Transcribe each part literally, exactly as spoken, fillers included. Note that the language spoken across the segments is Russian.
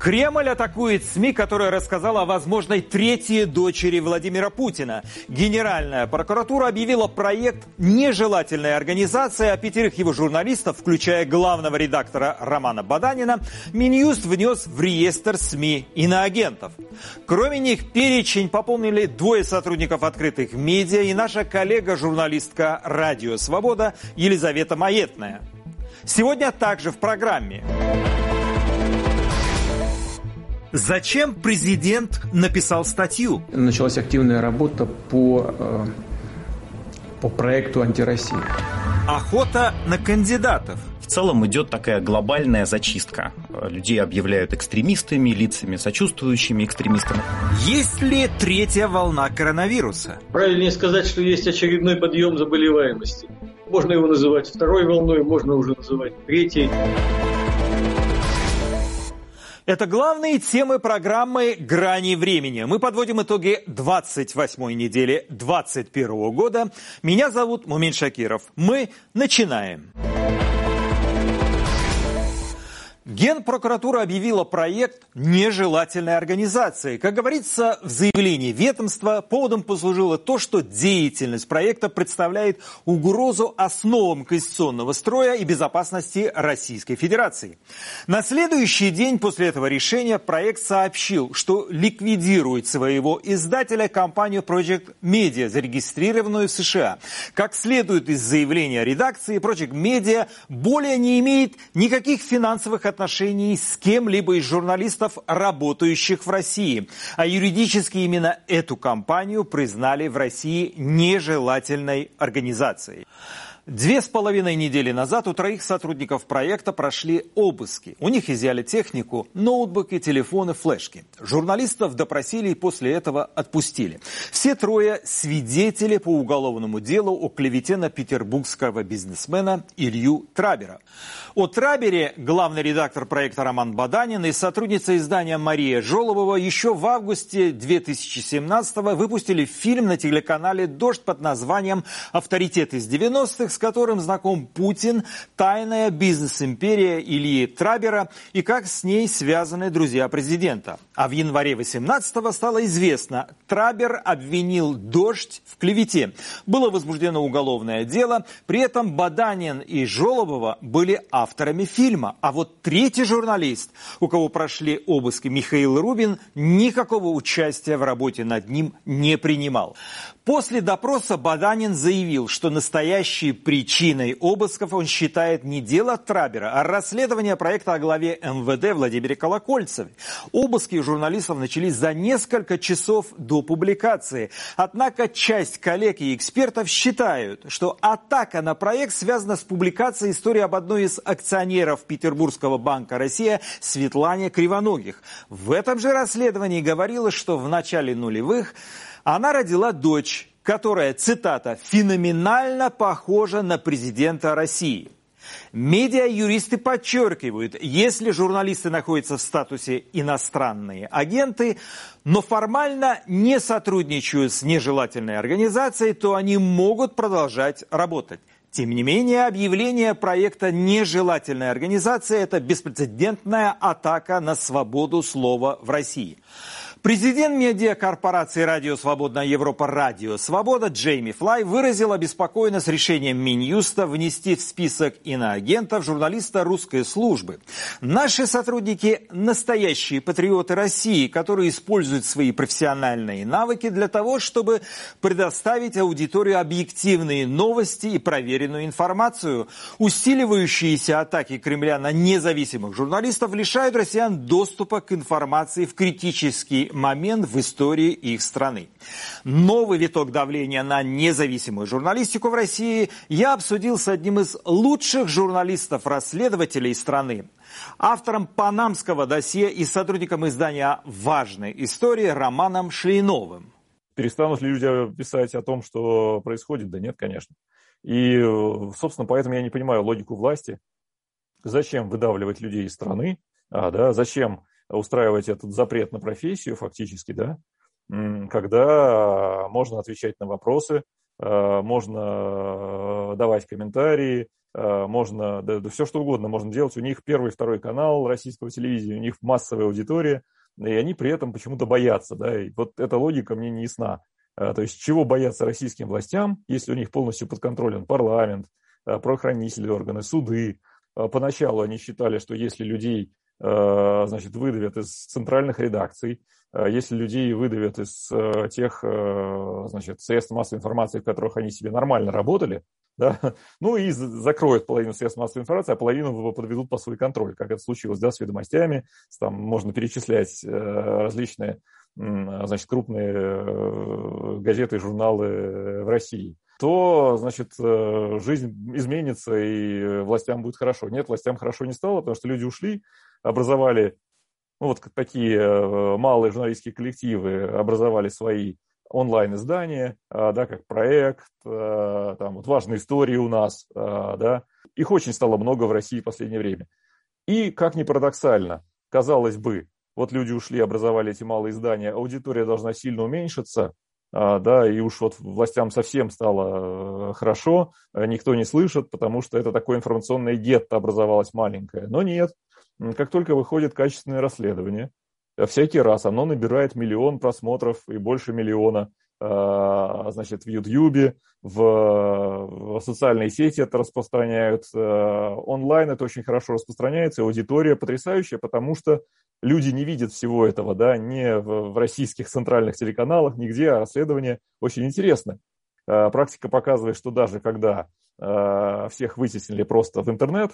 Кремль атакует СМИ, которая рассказала о возможной третьей дочери Владимира Путина. Генеральная прокуратура объявила проект нежелательной организации, а пятерых его журналистов, включая главного редактора Романа Баданина, Минюст внес в реестр СМИ иноагентов. Кроме них перечень пополнили двое сотрудников открытых медиа и наша коллега-журналистка «Радио Свобода» Елизавета Маетная. Сегодня также в программе. Зачем президент написал статью? Началась активная работа по, по проекту «Антироссия». Охота на кандидатов. В целом идет такая глобальная зачистка. Людей объявляют экстремистами, лицами сочувствующими экстремистам. Есть ли третья волна коронавируса? Правильнее сказать, что есть очередной подъем заболеваемости. Можно его называть второй волной, можно уже называть третьей. Это главные темы программы «Грани времени». Мы подводим итоги двадцать восьмой недели двадцать первого года. Меня зовут Мумин Шакиров. Мы начинаем. Генпрокуратура объявила проект нежелательной организации. Как говорится в заявлении ведомства, поводом послужило то, что деятельность проекта представляет угрозу основам конституционного строя и безопасности Российской Федерации. На следующий день после этого решения проект сообщил, что ликвидирует своего издателя, компанию Project Media, зарегистрированную в США. Как следует из заявления редакции, Project Media более не имеет никаких финансовых отношений отношений с кем-либо из журналистов, работающих в России. А юридически именно эту компанию признали в России нежелательной организацией. Две с половиной недели назад у троих сотрудников проекта прошли обыски. У них изъяли технику, ноутбуки, телефоны, флешки. Журналистов допросили и после этого отпустили. Все трое свидетели по уголовному делу о клевете на петербургского бизнесмена Илью Трабера. О Трабере главный редактор проекта Роман Баданин и сотрудница издания Мария Жолобова еще в августе две тысячи семнадцатого выпустили фильм на телеканале «Дождь» под названием «Авторитет из девяностых», с которым знаком Путин, тайная бизнес-империя Ильи Трабера и как с ней связаны друзья президента. А в январе восемнадцатого стало известно, Трабер обвинил «Дождь» в клевете. Было возбуждено уголовное дело, при этом Баданин и Жолобова были авторами фильма. А вот третий журналист, у кого прошли обыски, Михаил Рубин, никакого участия в работе над ним не принимал. После допроса Баданин заявил, что настоящей причиной обысков он считает не дело Трабера, а расследование проекта о главе эм вэ дэ Владимире Колокольцеве. Обыски журналистов начались за несколько часов до публикации. Однако часть коллег и экспертов считают, что атака на проект связана с публикацией истории об одной из акционеров Петербургского банка «Россия» Светлане Кривоногих. В этом же расследовании говорилось, что в начале нулевых она родила дочь, которая, цитата, «феноменально похожа на президента России». Медиа-юристы подчеркивают, если журналисты находятся в статусе «иностранные агенты», но формально не сотрудничают с нежелательной организацией, то они могут продолжать работать. Тем не менее, объявление проекта нежелательной организации – это беспрецедентная атака на свободу слова в России. Президент медиакорпорации «Радио Свободная Европа» «Радио Свобода» Джейми Флай выразил обеспокоенность решением Минюста внести в список иноагентов журналиста русской службы. Наши сотрудники – настоящие патриоты России, которые используют свои профессиональные навыки для того, чтобы предоставить аудитории объективные новости и проверенную информацию. Усиливающиеся атаки Кремля на независимых журналистов лишают россиян доступа к информации в критический момент в истории их страны. Новый виток давления на независимую журналистику в России я обсудил с одним из лучших журналистов-расследователей страны, автором панамского досье и сотрудником издания «Важной истории» Романом Шлейновым. Перестанут ли люди писать о том, что происходит? Да нет, конечно. И, собственно, поэтому я не понимаю логику власти. Зачем выдавливать людей из страны? А, да, зачем устраивать этот запрет на профессию фактически, да, когда можно отвечать на вопросы, можно давать комментарии, можно, да, да все что угодно можно делать. У них первый, второй канал российского телевидения, у них массовая аудитория, и они при этом почему-то боятся. Да? И вот эта логика мне не ясна. То есть чего бояться российским властям, если у них полностью подконтролен парламент, правоохранительные органы, суды. Поначалу они считали, что если людей, значит, выдавят из центральных редакций, если людей выдавят из тех, значит, средств массовой информации, в которых они себе нормально работали, да, ну и закроют половину средств массовой информации, а половину подведут под свой контроль, как это случилось, да, с «Ведомостями», там можно перечислять различные, значит, крупные газеты и журналы в России, то, значит, жизнь изменится и властям будет хорошо. Нет, властям хорошо не стало, потому что люди ушли, образовали, ну, вот такие малые журналистские коллективы, образовали свои онлайн-издания, да, как «Проект», там вот «Важные истории» у нас, да. Их очень стало много в России в последнее время. И, как ни парадоксально, казалось бы, вот люди ушли, образовали эти малые издания, аудитория должна сильно уменьшиться, да, и уж вот властям совсем стало хорошо, никто не слышит, потому что это такое информационное гетто образовалось маленькое. Но нет, как только выходит качественное расследование, всякий раз оно набирает миллион просмотров и больше миллиона, значит, в Ютьюбе, в, в социальные сети это распространяют, онлайн это очень хорошо распространяется, аудитория потрясающая, потому что люди не видят всего этого, да, не в, в российских центральных телеканалах, нигде, а расследование очень интересно. Практика показывает, что даже когда всех вытеснили просто в интернет,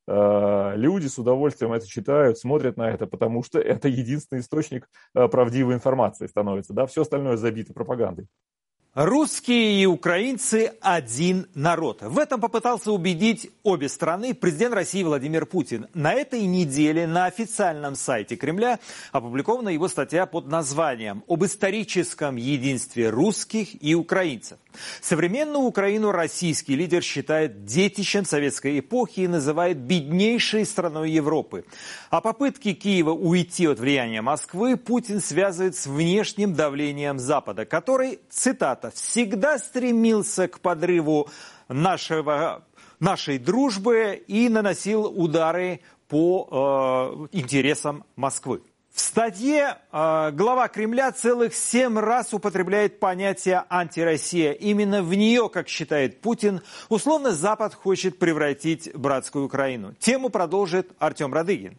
люди с удовольствием это читают, смотрят на это, потому что это единственный источник правдивой информации становится. Да? Все остальное забито пропагандой. Русские и украинцы – один народ. В этом попытался убедить обе страны президент России Владимир Путин. На этой неделе на официальном сайте Кремля опубликована его статья под названием «Об историческом единстве русских и украинцев». Современную Украину российский лидер считает детищем советской эпохи и называет беднейшей страной Европы. А попытки Киева уйти от влияния Москвы Путин связывает с внешним давлением Запада, который, цитата, всегда стремился к подрыву нашего, нашей дружбы и наносил удары по э, интересам Москвы. В статье э, глава Кремля целых семь раз употребляет понятие «антироссия». Именно в нее, как считает Путин, условно Запад хочет превратить братскую Украину. Тему продолжит Артем Радыгин.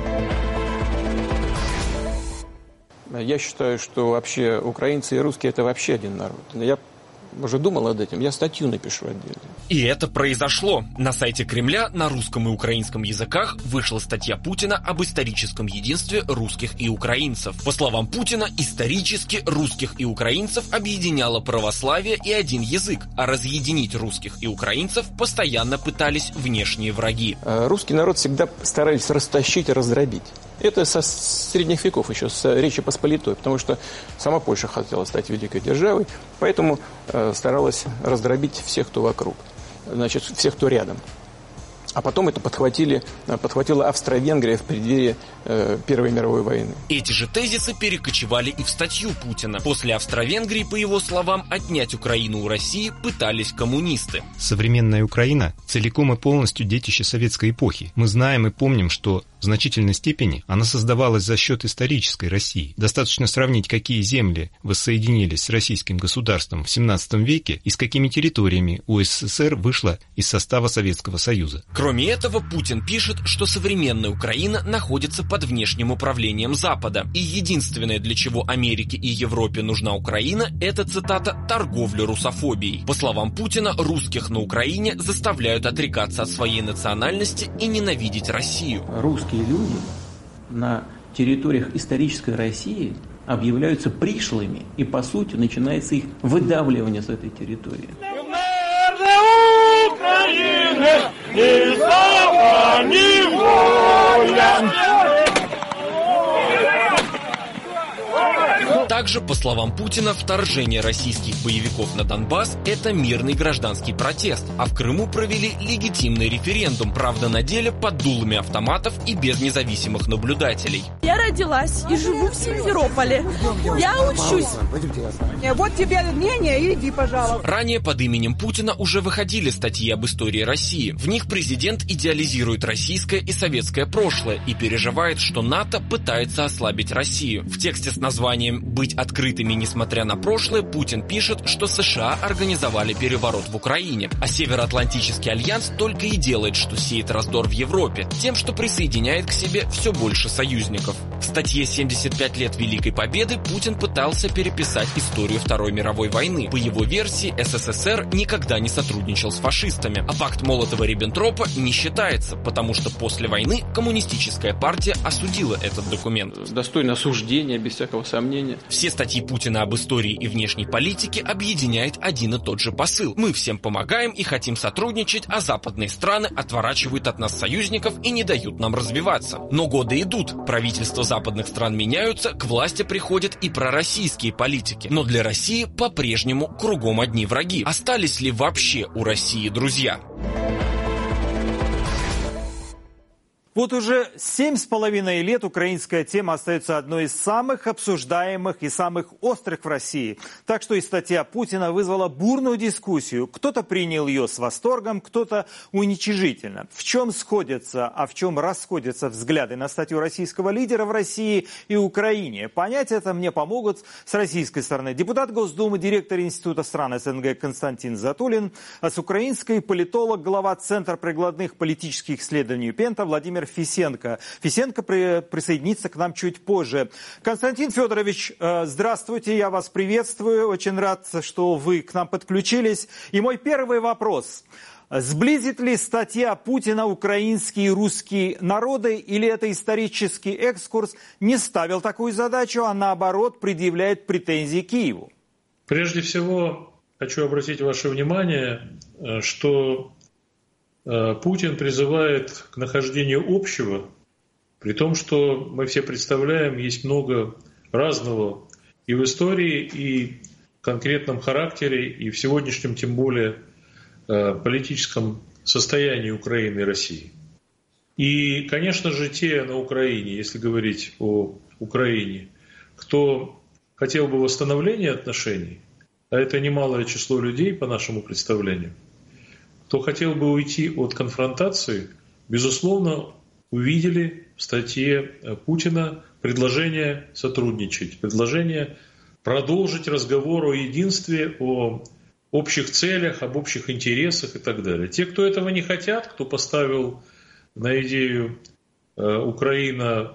Я считаю, что вообще украинцы и русские – это вообще один народ. Я уже думал над этим, я статью напишу отдельно. И это произошло. На сайте Кремля на русском и украинском языках вышла статья Путина об историческом единстве русских и украинцев. По словам Путина, исторически русских и украинцев объединяло православие и один язык, а разъединить русских и украинцев постоянно пытались внешние враги. Русский народ всегда старались растащить и раздробить. Это со средних веков еще, с Речи Посполитой, потому что сама Польша хотела стать великой державой, поэтому э, старалась раздробить всех, кто вокруг, значит, всех, кто рядом. А потом это подхватили, подхватила Австро-Венгрия в преддверии э, Первой мировой войны. Эти же тезисы перекочевали и в статью Путина. После Австро-Венгрии, по его словам, отнять Украину у России пытались коммунисты. Современная Украина целиком и полностью детище советской эпохи. Мы знаем и помним, что в значительной степени она создавалась за счет исторической России. Достаточно сравнить, какие земли воссоединились с российским государством в семнадцатом веке и с какими территориями УССР вышла из состава Советского Союза. Кроме этого, Путин пишет, что современная Украина находится под внешним управлением Запада. И единственное, для чего Америке и Европе нужна Украина, это, цитата, «торговля русофобией». По словам Путина, русских на Украине заставляют отрекаться от своей национальности и ненавидеть Россию. Русские люди на территориях исторической России объявляются пришлыми, и, по сути, начинается их выдавливание с этой территории. Ни слава, ни воля. Также, по словам Путина, вторжение российских боевиков на Донбасс – это мирный гражданский протест, а в Крыму провели легитимный референдум, правда на деле под дулами автоматов и без независимых наблюдателей. Я родилась и живу в Симферополе. Я учусь. Вот тебе мнение, иди, пожалуйста. Ранее под именем Путина уже выходили статьи об истории России. В них президент идеализирует российское и советское прошлое и переживает, что НАТО пытается ослабить Россию. В тексте с названием «Быть открытыми, несмотря на прошлое» Путин пишет, что США организовали переворот в Украине, а Североатлантический альянс только и делает, что сеет раздор в Европе, тем, что присоединяет к себе все больше союзников. В статье «семьдесят пять лет Великой Победы» Путин пытался переписать историю Второй мировой войны. По его версии, СССР никогда не сотрудничал с фашистами, а пакт Молотова-Риббентропа не считается, потому что после войны коммунистическая партия осудила этот документ. Достойно осуждения, без всякого сомнения. Все статьи Путина об истории и внешней политике объединяет один и тот же посыл. Мы всем помогаем и хотим сотрудничать, а западные страны отворачивают от нас союзников и не дают нам развиваться. Но годы идут, правительства западных стран меняются, к власти приходят и пророссийские политики. Но для России по-прежнему кругом одни враги. Остались ли вообще у России друзья? Вот уже семь с половиной лет украинская тема остается одной из самых обсуждаемых и самых острых в России. Так что и статья Путина вызвала бурную дискуссию. Кто-то принял ее с восторгом, кто-то уничижительно. В чем сходятся, а в чем расходятся взгляды на статью российского лидера в России и Украине? Понять это мне помогут с российской стороны депутат Госдумы, директор Института стран СНГ Константин Затулин, а с украинской политолог, глава Центра прикладных политических исследований Пента Владимир Фисенко. Фисенко при, присоединится к нам чуть позже. Константин Федорович, здравствуйте, я вас приветствую. Очень рад, что вы к нам подключились. И мой первый вопрос. Сблизит ли статья Путина украинские и русские народы, или это исторический экскурс не ставил такую задачу, а наоборот предъявляет претензии Киеву? Прежде всего, хочу обратить ваше внимание, что Путин призывает к нахождению общего, при том, что мы все представляем, есть много разного и в истории, и в конкретном характере, и в сегодняшнем, тем более, политическом состоянии Украины и России. И, конечно же, те на Украине, если говорить о Украине, кто хотел бы восстановления отношений, а это немалое число людей, по нашему представлению, кто хотел бы уйти от конфронтации, безусловно, увидели в статье Путина предложение сотрудничать, предложение продолжить разговор о единстве, о общих целях, об общих интересах и так далее. Те, кто этого не хотят, кто поставил на идею Украина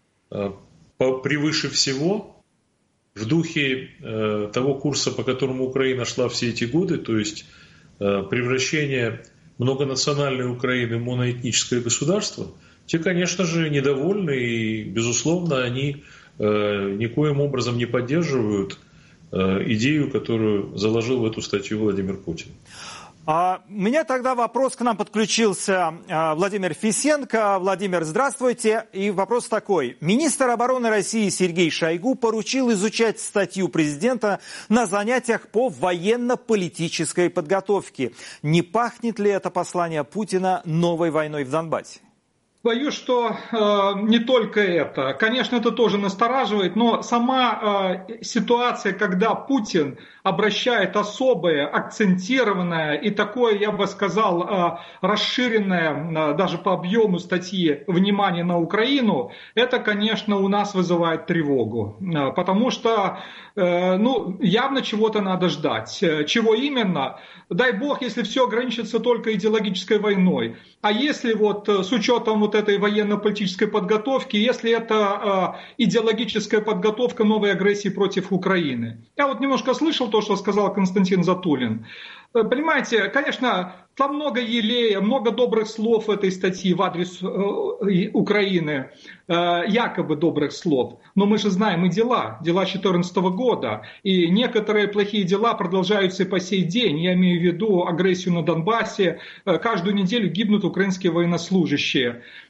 превыше всего, в духе того курса, по которому Украина шла все эти годы, то есть превращение многонациональной Украины в моноэтническое государство, те, конечно же, недовольны и, безусловно, они никоим образом не поддерживают идею, которую заложил в эту статью Владимир Путин. А у меня тогда вопрос, к нам подключился Владимир Фисенко. Владимир, здравствуйте. И вопрос такой. Министр обороны России Сергей Шойгу поручил изучать статью президента на занятиях по военно-политической подготовке. Не пахнет ли это послание Путина новой войной в Донбассе? Боюсь, что э, не только это. Конечно, это тоже настораживает, но сама э, ситуация, когда Путин обращает особое, акцентированное и такое, я бы сказал, э, расширенное э, даже по объему статьи внимание на Украину, это, конечно, у нас вызывает тревогу. Э, потому что э, ну, явно чего-то надо ждать. Чего именно? Дай бог, если все ограничится только идеологической войной. А если вот с учетом вот этой военно-политической подготовки, если это э, идеологическая подготовка новой агрессии против Украины. Я вот немножко слышал то, что сказал Константин Затулин. Понимаете, конечно, там много елея, много добрых слов в этой статье в адрес э, Украины, э, якобы добрых слов. Но мы же знаем и дела, дела две тысячи четырнадцатого года. И некоторые плохие дела продолжаются и по сей день. Я имею в виду агрессию на Донбассе. Э, каждую неделю гибнут украинские военнослужащие.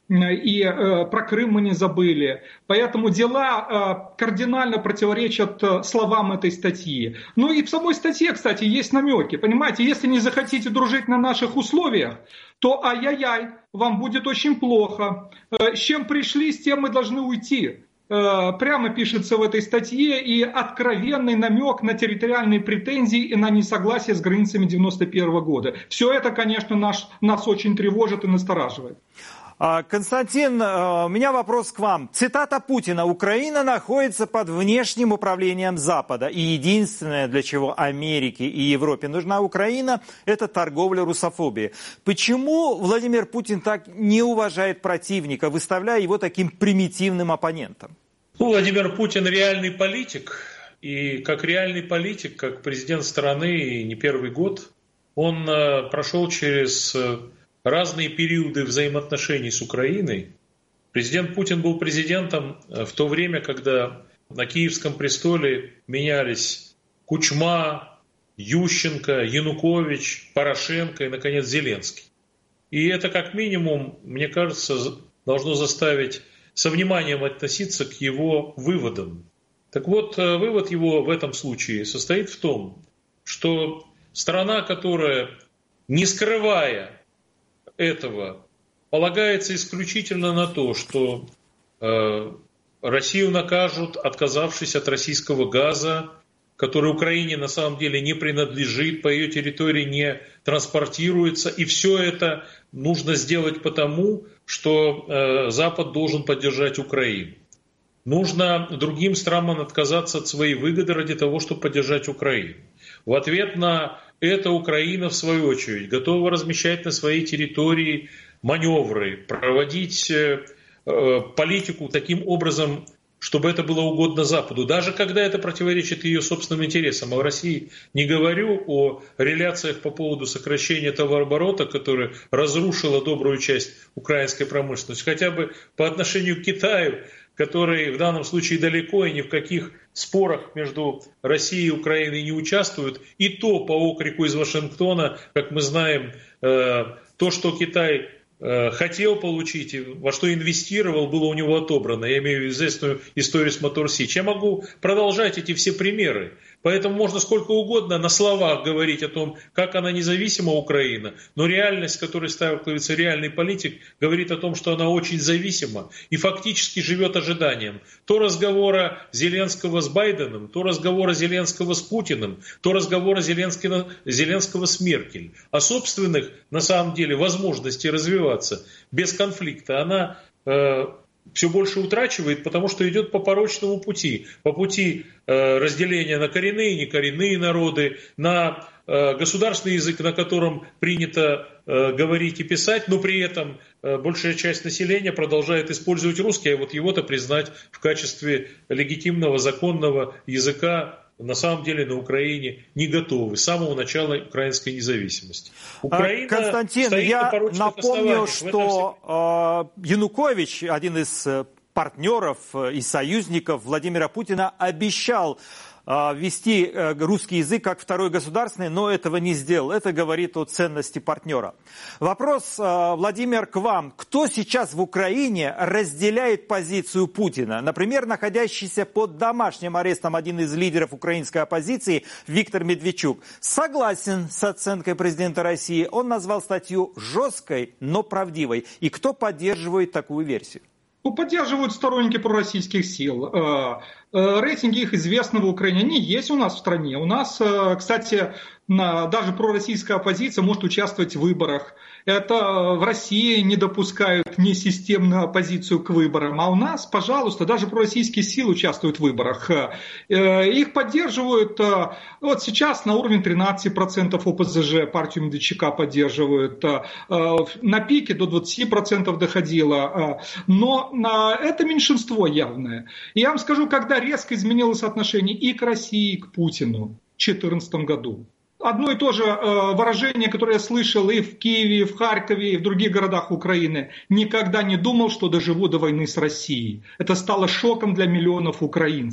и э, про Крым мы не забыли. Поэтому дела э, кардинально противоречат э, словам этой статьи. Ну и в самой статье, кстати, есть намеки. Понимаете, если не захотите дружить на наших условиях, то ай-яй-яй, вам будет очень плохо. Э, с чем пришли, с тем мы должны уйти. Э, прямо пишется в этой статье и откровенный намек на территориальные претензии и на несогласие с границами девяносто первого года. Все это, конечно, наш, нас очень тревожит и настораживает. Константин, у меня вопрос к вам. Цитата Путина: «Украина находится под внешним управлением Запада. И единственное, для чего Америке и Европе нужна Украина, это торговля русофобией». Почему Владимир Путин так не уважает противника, выставляя его таким примитивным оппонентом? Ну, Владимир Путин реальный политик. И как реальный политик, как президент страны, и не первый год, он прошел через разные периоды взаимоотношений с Украиной. Президент Путин был президентом в то время, когда на Киевском престоле менялись Кучма, Ющенко, Янукович, Порошенко и, наконец, Зеленский. И это, как минимум, мне кажется, должно заставить со вниманием относиться к его выводам. Так вот, вывод его в этом случае состоит в том, что страна, которая, не скрывая этого, полагается исключительно на то, что э, Россию накажут, отказавшись от российского газа, который Украине на самом деле не принадлежит, по ее территории не транспортируется. И все это нужно сделать потому, что э, Запад должен поддержать Украину. Нужно другим странам отказаться от своей выгоды ради того, чтобы поддержать Украину. В ответ на это Украина, в свою очередь, готова размещать на своей территории маневры, проводить э, э, политику таким образом, чтобы это было угодно Западу, даже когда это противоречит ее собственным интересам. А в России не говорю о реляциях по поводу сокращения товарооборота, которое разрушило добрую часть украинской промышленности, хотя бы по отношению к Китаю, который в данном случае далеко и ни в каких спорах между Россией и Украиной не участвует. И то по окрику из Вашингтона, как мы знаем, то, что Китай хотел получить и во что инвестировал, было у него отобрано. Я имею в виду известную историю с Мотор Сич. Я могу продолжать эти все примеры. Поэтому можно сколько угодно на словах говорить о том, как она независима, Украина, но реальность, которой сталкивается реальный политик, говорит о том, что она очень зависима и фактически живет ожиданием то разговора Зеленского с Байденом, то разговора Зеленского с Путиным, то разговора Зеленского, Зеленского с Меркель. А собственных, на самом деле, возможностей развиваться без конфликта она э, все больше утрачивает, потому что идет по порочному пути. По пути э, разделения на коренные и некоренные народы, на э, государственный язык, на котором принято э, говорить и писать, но при этом э, большая часть населения продолжает использовать русский, а вот его-то признать в качестве легитимного, законного языка на самом деле на Украине не готовы с самого начала украинской независимости. Украина Константин, я напомню, что э, Янукович, один из партнеров и союзников Владимира Путина, обещал ввести русский язык как второй государственный, но этого не сделал. Это говорит о ценности партнера. Вопрос, Владимир, к вам. Кто сейчас в Украине разделяет позицию Путина? Например, находящийся под домашним арестом один из лидеров украинской оппозиции Виктор Медведчук согласен с оценкой президента России. Он назвал статью жесткой, но правдивой. И кто поддерживает такую версию? Ну, поддерживают сторонники пророссийских сил. Рейтинги их известны в Украине. Они есть у нас в стране. У нас, кстати, даже пророссийская оппозиция может участвовать в выборах. Это в России не допускают несистемную оппозицию к выборам. А у нас, пожалуйста, даже пророссийские силы участвуют в выборах. Их поддерживают, вот сейчас на уровне тринадцать процентов ОПЗЖ партию Медведчука поддерживают. На пике до двадцать процентов доходило. Но это меньшинство явное. И я вам скажу, когда резко изменилось отношение и к России, и к Путину в две тысячи четырнадцатом году. Одно и то же выражение, которое я слышал и в Киеве, и в Харькове, и в других городах Украины. Никогда не думал, что доживу до войны с Россией. Это стало шоком для миллионов украинцев.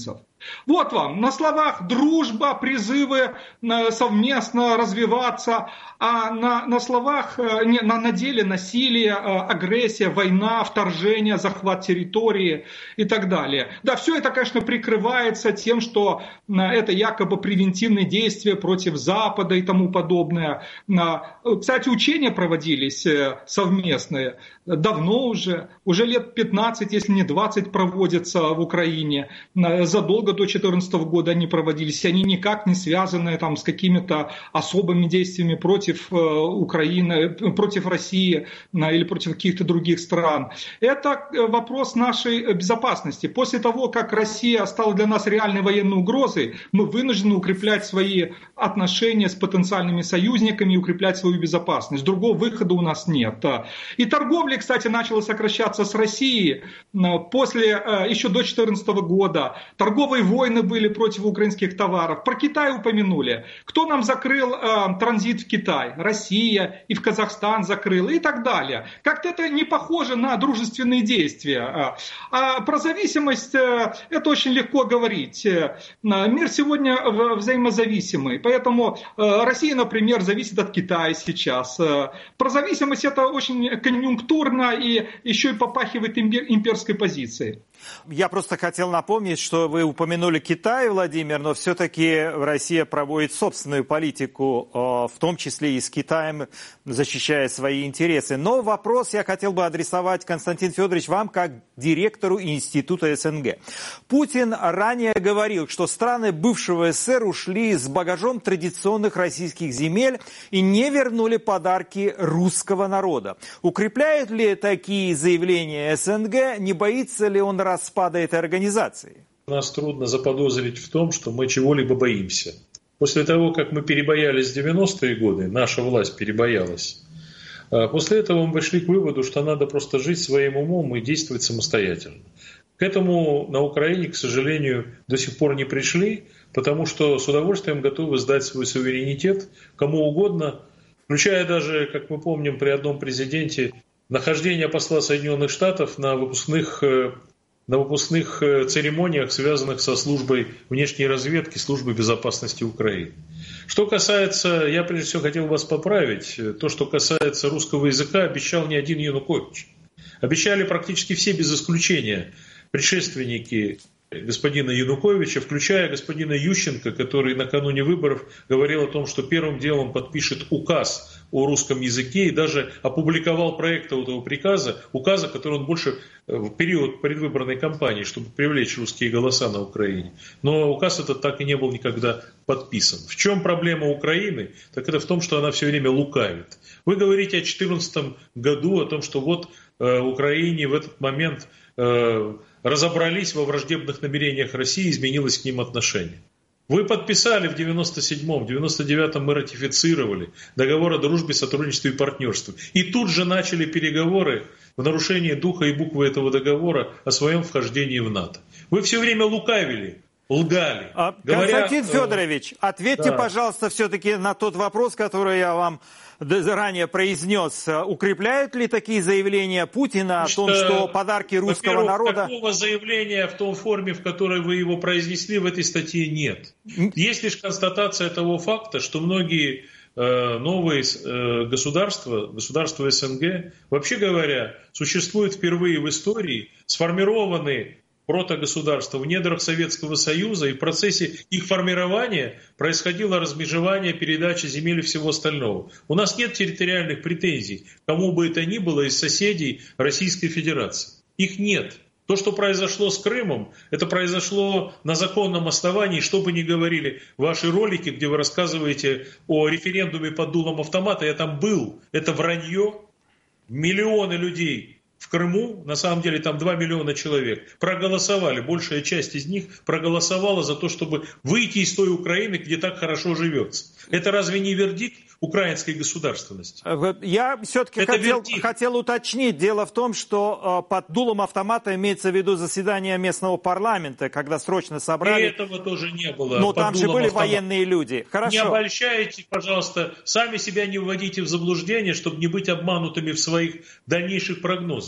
Вот вам, на словах дружба, призывы совместно развиваться, а на, на словах, не, на, на деле насилие, агрессия, война, вторжение, захват территории и так далее. Да, все это, конечно, прикрывается тем, что это якобы превентивные действия против Запада и тому подобное. Кстати, учения проводились совместные давно уже, уже лет пятнадцать, если не двадцать, проводятся в Украине. Задолго до две тысячи четырнадцатого года они проводились, они никак не связаны там, с какими-то особыми действиями против Украины, против России или против каких-то других стран. Это вопрос нашей безопасности. После того, как Россия стала для нас реальной военной угрозой, мы вынуждены укреплять свои отношения с потенциальными союзниками и укреплять свою безопасность. Другого выхода у нас нет. И торговля, кстати, начала сокращаться с Россией после, еще до две тысячи четырнадцатого года. Торговые войны были против украинских товаров. Про Китай упомянули. Кто нам закрыл э, транзит в Китай? Россия, и в Казахстан закрыла и так далее. Как-то это не похоже на дружественные действия. А про зависимость э, это очень легко говорить. Мир сегодня взаимозависимый. Поэтому э, Россия, например, зависит от Китая сейчас. Про зависимость это очень конъюнктурно и еще и попахивает имперской позицией. Я просто хотел напомнить, что вы упомянули Китай, Владимир, но все-таки Россия проводит собственную политику, в том числе и с Китаем, защищая свои интересы. Но вопрос я хотел бы адресовать, Константин Федорович, вам как директору Института СНГ. Путин ранее говорил, что страны бывшего СССР ушли с багажом традиционных российских земель и не вернули подарки русского народа. Укрепляют ли такие заявления СНГ? Не боится ли он распада этой организации? Нас трудно заподозрить в том, что мы чего-либо боимся. После того, как мы перебоялись в девяностые годы, наша власть перебоялась, после этого мы пришли к выводу, что надо просто жить своим умом и действовать самостоятельно. К этому на Украине, к сожалению, до сих пор не пришли, потому что с удовольствием готовы сдать свой суверенитет кому угодно, включая даже, как мы помним, при одном президенте, нахождение посла Соединенных Штатов на выпускных на выпускных церемониях, связанных со службой внешней разведки, службой безопасности Украины. Что касается, я прежде всего хотел вас поправить, то, что касается русского языка, обещал не один Янукович. Обещали практически все без исключения предшественники господина Януковича, включая господина Ющенко, который накануне выборов говорил о том, что первым делом подпишет указ о русском языке и даже опубликовал проект этого приказа, указа, который он больше в период предвыборной кампании, чтобы привлечь русские голоса на Украине. Но указ этот так и не был никогда подписан. В чем проблема Украины? Так это в том, что она все время лукавит. Вы говорите о две тысячи четырнадцатом году, о том, что вот э, Украине в этот момент э, разобрались во враждебных намерениях России, изменилось к ним отношение. Вы подписали в девяносто седьмом, в девяносто девятом мы ратифицировали договор о дружбе, сотрудничестве и партнерстве. И тут же начали переговоры в нарушении духа и буквы этого договора о своем вхождении в НАТО. Вы все время лукавили, лгали. А, говоря, Константин Федорович, ответьте, да. пожалуйста, все-таки на тот вопрос, который я вам ранее произнес. Укрепляют ли такие заявления Путина о том, что, что подарки русского народа... Такого заявления в той форме, в которой вы его произнесли, в этой статье нет. Есть лишь констатация того факта, что многие э, новые э, государства, государства СНГ, вообще говоря, существуют впервые в истории, сформированы протогосударства в недрах Советского Союза, и в процессе их формирования происходило размежевание, передача земель и всего остального. У нас нет территориальных претензий кому бы это ни было из соседей Российской Федерации. Их нет. То, что произошло с Крымом, это произошло на законном основании, что бы ни говорили ваши ролики, где вы рассказываете о референдуме под дулом автомата. Я там был. Это вранье. Миллионы людей в Крыму, на самом деле там два миллиона человек, проголосовали, большая часть из них проголосовала за то, чтобы выйти из той Украины, где так хорошо живется. Это разве не вердикт украинской государственности? Я все-таки хотел, хотел уточнить. Дело в том, что под дулом автомата имеется в виду заседание местного парламента, когда срочно собрали. И этого тоже не было. Но там же были автомата. Военные люди. Хорошо. Не обольщайте, пожалуйста, сами себя не вводите в заблуждение, чтобы не быть обманутыми в своих дальнейших прогнозах.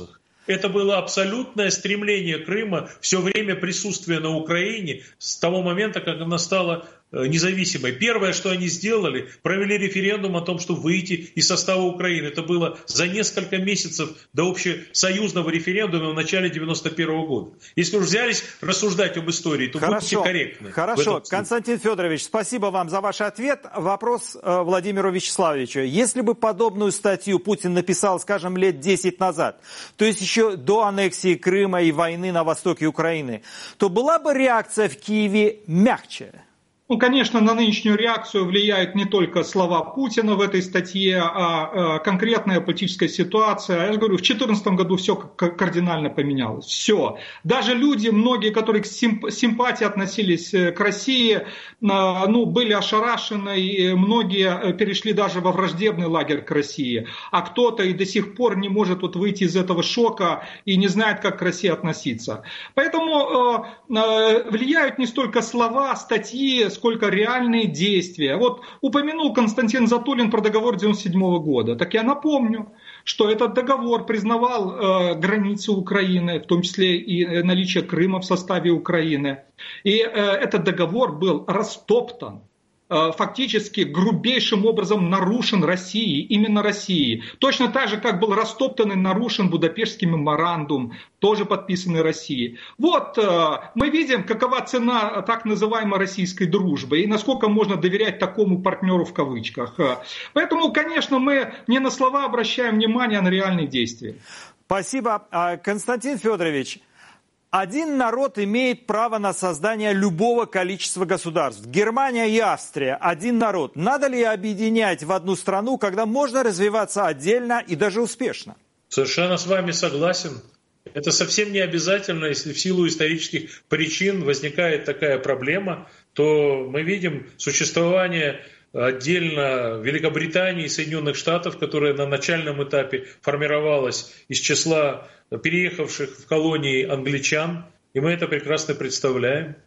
Это было абсолютное стремление Крыма, все время присутствия на Украине с того момента, как она стала независимой. Первое, что они сделали, провели референдум о том, чтобы выйти из состава Украины. Это было за несколько месяцев до общесоюзного референдума в начале девяносто первого года. Если уж взялись рассуждать об истории, то Хорошо. будьте корректны. Хорошо. Константин Федорович, спасибо вам за ваш ответ. Вопрос э, Владимиру Вячеславовичу. Если бы подобную статью Путин написал, скажем, лет десять назад, то есть еще до аннексии Крыма и войны на востоке Украины, то была бы реакция в Киеве мягче? Ну, конечно, на нынешнюю реакцию влияют не только слова Путина в этой статье, а конкретная политическая ситуация. Я же говорю, в две тысячи четырнадцатом году все кардинально поменялось. Все. Даже люди, многие, которые к симпатии относились к России, ну, были ошарашены, и многие перешли даже во враждебный лагерь к России. А кто-то и до сих пор не может вот выйти из этого шока и не знает, как к России относиться. Поэтому э, влияют не столько слова, статьи, сколько реальные действия. Вот упомянул Константин Затулин про договор девяносто седьмого года. Так я напомню, что этот договор признавал э, границы Украины, в том числе и наличие Крыма в составе Украины. И э, этот договор был растоптан, э, фактически грубейшим образом нарушен Россией, именно Россией. Точно так же, как был растоптан и нарушен Будапештский меморандум, тоже подписанный Россией. Вот э, мы видим, какова цена так называемой российской дружбы и насколько можно доверять такому партнеру в кавычках. Поэтому, конечно, мы не на слова обращаем внимание, а на реальные действия. Спасибо. Константин Федорович, один народ имеет право на создание любого количества государств. Германия и Австрия – один народ. Надо ли объединять в одну страну, когда можно развиваться отдельно и даже успешно? Совершенно с вами согласен. Это совсем не обязательно, если в силу исторических причин возникает такая проблема, то мы видим существование отдельно Великобритании и Соединенных Штатов, которая на начальном этапе формировалась из числа переехавших в колонии англичан, и мы это прекрасно представляем.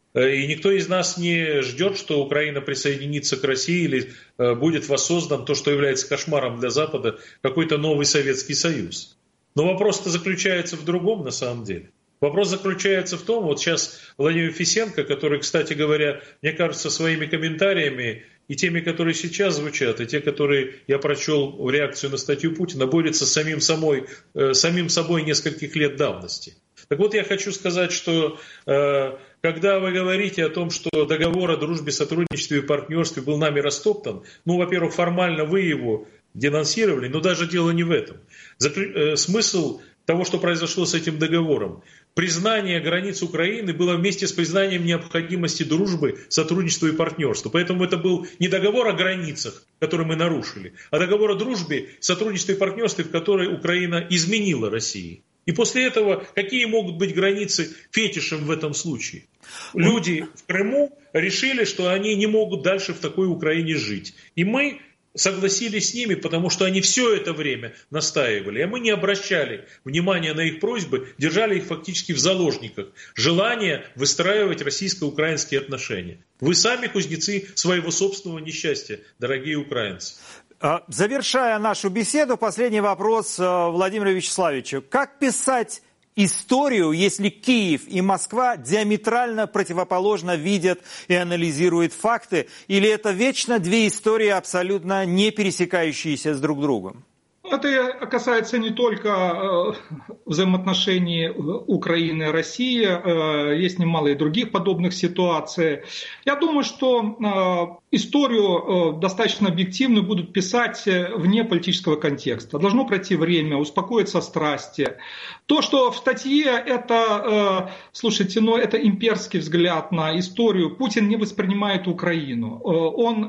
И никто из нас не ждет, что Украина присоединится к России или будет воссоздан то, что является кошмаром для Запада, какой-то новый Советский Союз. Но вопрос-то заключается в другом на самом деле. Вопрос заключается в том, вот сейчас Владимир Фисенко, который, кстати говоря, мне кажется, своими комментариями и теми, которые сейчас звучат, и те, которые я прочел в реакцию на статью Путина, борется с самим, самой, э, самим собой нескольких лет давности. Так вот, я хочу сказать, что э, когда вы говорите о том, что договор о дружбе, сотрудничестве и партнерстве был нами растоптан, ну, во-первых, формально вы его денонсировали, но даже дело не в этом. Заклю... Э, смысл того, что произошло с этим договором. Признание границ Украины было вместе с признанием необходимости дружбы, сотрудничества и партнерства. Поэтому это был не договор о границах, который мы нарушили, а договор о дружбе, сотрудничестве и партнерстве, в который Украина изменила России. И после этого какие могут быть границы фетишем в этом случае? Люди в Крыму решили, что они не могут дальше в такой Украине жить. И мы согласились с ними, потому что они все это время настаивали, а мы не обращали внимания на их просьбы, держали их фактически в заложниках. Желание выстраивать российско-украинские отношения. Вы сами кузнецы своего собственного несчастья, дорогие украинцы. Завершая нашу беседу, последний вопрос Владимиру Вячеславовичу. Как писать историю, если Киев и Москва диаметрально противоположно видят и анализируют факты, или это вечно две истории, абсолютно не пересекающиеся с друг другом? Это касается не только взаимоотношений Украины и России, есть немало и других подобных ситуаций. Я думаю, что историю достаточно объективно будут писать вне политического контекста. Должно пройти время, успокоиться страсти. То, что в статье, это, слушайте, ну, это имперский взгляд на историю. Путин не воспринимает Украину. Он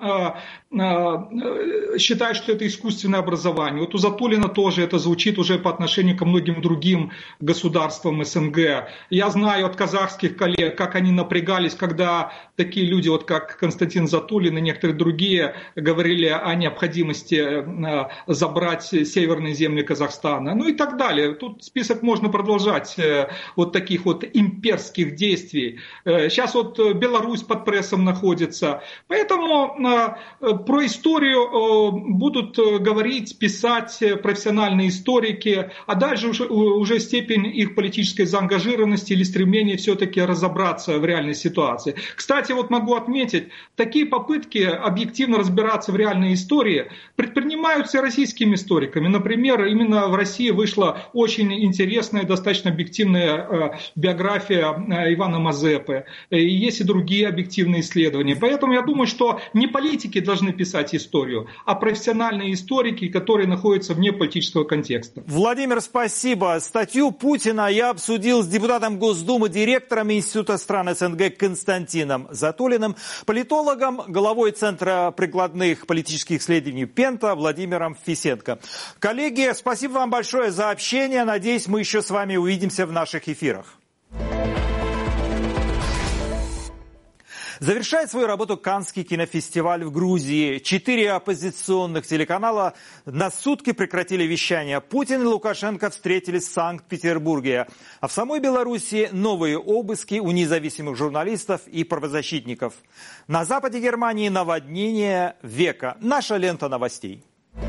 считает, что это искусственное образование. Вот у Затулина тоже это звучит уже по отношению ко многим другим государствам СНГ. Я знаю от казахских коллег, как они напрягались, когда такие люди, вот как Константин Затулин и некоторые другие, говорили о необходимости забрать северные земли Казахстана. Ну и так далее. Тут список можно продолжать вот таких вот имперских действий. Сейчас вот Беларусь под прессом находится. Поэтому про историю будут говорить, писать писать профессиональные историки, а дальше уже, уже степень их политической заангажированности или стремления все-таки разобраться в реальной ситуации. Кстати, вот могу отметить, такие попытки объективно разбираться в реальной истории предпринимаются российскими историками. Например, именно в России вышла очень интересная, достаточно объективная биография Ивана Мазепы. И есть и другие объективные исследования. Поэтому я думаю, что не политики должны писать историю, а профессиональные историки, которые находятся вне политического контекста. Владимир, спасибо. Статью Путина я обсудил с депутатом Госдумы, директором Института стран СНГ Константином Затулиным, политологом, главой Центра прикладных политических исследований Пента Владимиром Фисенко. Коллеги, спасибо вам большое за общение. Надеюсь, мы еще с вами увидимся в наших эфирах. Завершает свою работу Каннский кинофестиваль в Грузии. Четыре оппозиционных телеканала на сутки прекратили вещание. Путин и Лукашенко встретились в Санкт-Петербурге. А в самой Беларуси новые обыски у независимых журналистов и правозащитников. На западе Германии наводнение века. Наша лента новостей.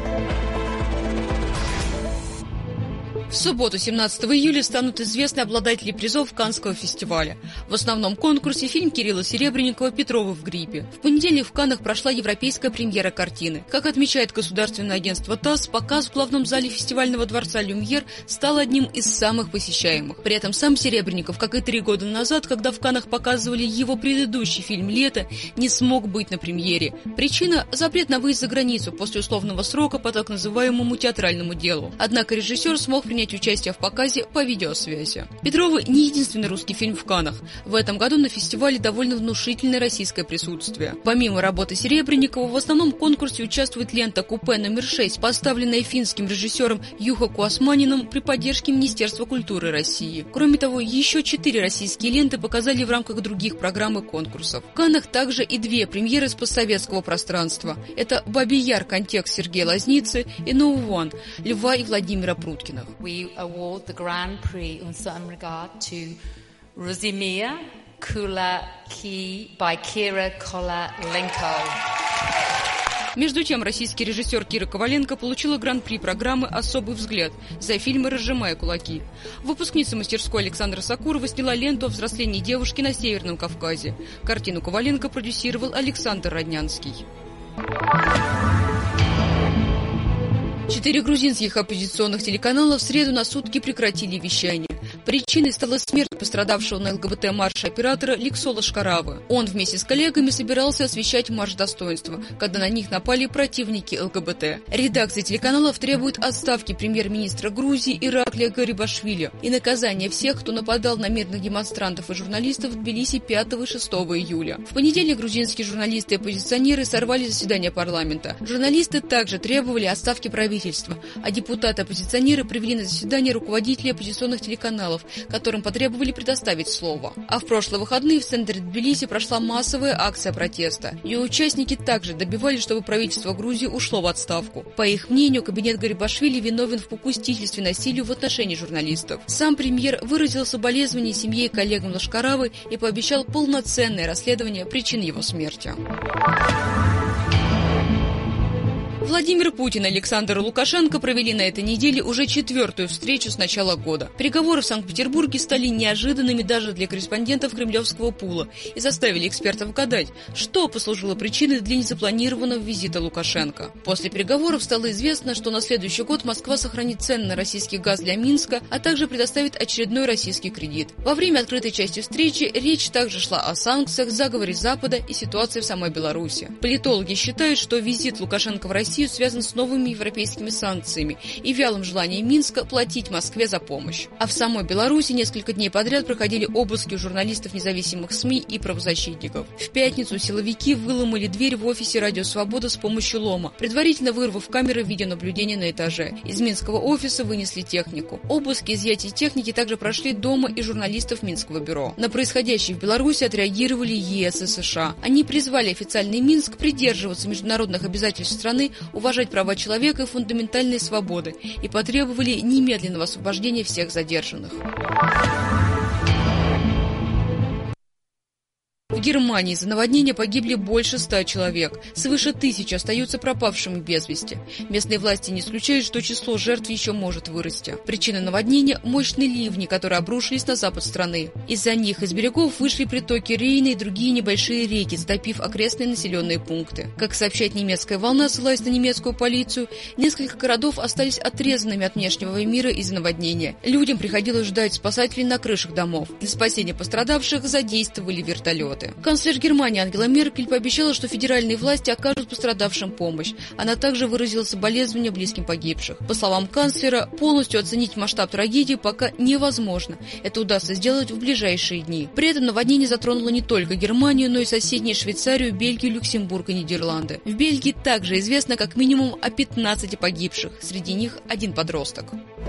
В субботу, семнадцатого июля, станут известны обладатели призов Каннского фестиваля. В основном конкурсе фильм Кирилла Серебренникова «Петровы в гриппе». В понедельник в Каннах прошла европейская премьера картины. Как отмечает государственное агентство ТАСС, показ в главном зале фестивального дворца «Люмьер» стал одним из самых посещаемых. При этом сам Серебренников, как и три года назад, когда в Каннах показывали его предыдущий фильм «Лето», не смог быть на премьере. Причина – запрет на выезд за границу после условного срока по так называемому театральному делу. Однако режиссер смог принять участие в показе по видеосвязи. «Петровы» не единственный русский фильм в Каннах. В этом году на фестивале довольно внушительное российское присутствие. Помимо работы Серебренникова, в основном конкурсе участвует лента «Купе номер шесть», поставленная финским режиссером Юхо Куасманиным при поддержке Министерства культуры России. Кроме того, еще четыре российские ленты показали в рамках других программ и конкурсов. В Каннах также и две премьеры с постсоветского пространства. Это «Бабий Яр. Контекст» Сергея Лазницы и «No One» Льва и Владимира Пруткиных. We award the Grand Prix in some regard to Rozimir Kula Ki by Kira Kovalenko. Между тем, российский режиссер Кира Коваленко получила гран-при программы «Особый взгляд» за фильмы «Разжимая кулаки». Выпускница мастерской Александра Сакурова сняла ленту о взрослении девушки на Северном Кавказе. Картину Коваленко продюсировал Александр Роднянский. Четыре грузинских оппозиционных телеканала в среду на сутки прекратили вещание. Причиной стала смерть пострадавшего на ЛГБТ-марше оператора Ликсола Шкаравы. Он вместе с коллегами собирался освещать марш достоинства, когда на них напали противники ЛГБТ. Редакция телеканалов требует отставки премьер-министра Грузии Ираклия Гарибашвили и наказания всех, кто нападал на мирных демонстрантов и журналистов в Тбилиси пятого и шестого июля. В понедельник грузинские журналисты и оппозиционеры сорвали заседание парламента. Журналисты также требовали отставки правительства, а депутаты-оппозиционеры привели на заседание руководителей оппозиционных телеканалов, которым потребовали предоставить слово. А в прошлые выходные в центре Тбилиси прошла массовая акция протеста. Ее участники также добивались, чтобы правительство Грузии ушло в отставку. По их мнению, кабинет Гарибашвили виновен в попустительстве насилию в отношении журналистов. Сам премьер выразил соболезнования семье и коллегам Лашкаравы и пообещал полноценное расследование причин его смерти. Владимир Путин и Александр Лукашенко провели на этой неделе уже четвертую встречу с начала года. Переговоры в Санкт-Петербурге стали неожиданными даже для корреспондентов кремлевского пула и заставили экспертов гадать, что послужило причиной для незапланированного визита Лукашенко. После переговоров стало известно, что на следующий год Москва сохранит цены на российский газ для Минска, а также предоставит очередной российский кредит. Во время открытой части встречи речь также шла о санкциях, заговоре Запада и ситуации в самой Беларуси. Политологи считают, что визит Лукашенко в Россию связан с новыми европейскими санкциями и вялым желанием Минска платить Москве за помощь. А в самой Беларуси несколько дней подряд проходили обыски у журналистов независимых СМИ и правозащитников. В пятницу силовики выломали дверь в офисе «Радио Свобода» с помощью лома, предварительно вырвав камеры видеонаблюдения на этаже. Из Минского офиса вынесли технику. Обыски и изъятие техники также прошли дома и журналистов Минского бюро. На происходящее в Беларуси отреагировали ЕС и США. Они призвали официальный Минск придерживаться международных обязательств страны, уважать права человека и фундаментальные свободы и потребовали немедленного освобождения всех задержанных. В Германии из-за наводнения погибли больше ста человек. Свыше тысячи остаются пропавшими без вести. Местные власти не исключают, что число жертв еще может вырасти. Причина наводнения – мощные ливни, которые обрушились на запад страны. Из-за них из берегов вышли притоки Рейна и другие небольшие реки, затопив окрестные населенные пункты. Как сообщает немецкая волна, ссылаясь на немецкую полицию, несколько городов остались отрезанными от внешнего мира из-за наводнения. Людям приходилось ждать спасателей на крышах домов. Для спасения пострадавших задействовали вертолеты. Канцлер Германии Ангела Меркель пообещала, что федеральные власти окажут пострадавшим помощь. Она также выразила соболезнования близким погибших. По словам канцлера, полностью оценить масштаб трагедии пока невозможно. Это удастся сделать в ближайшие дни. При этом наводнение затронуло не только Германию, но и соседние Швейцарию, Бельгию, Люксембург и Нидерланды. В Бельгии также известно как минимум о пятнадцати погибших. Среди них один подросток.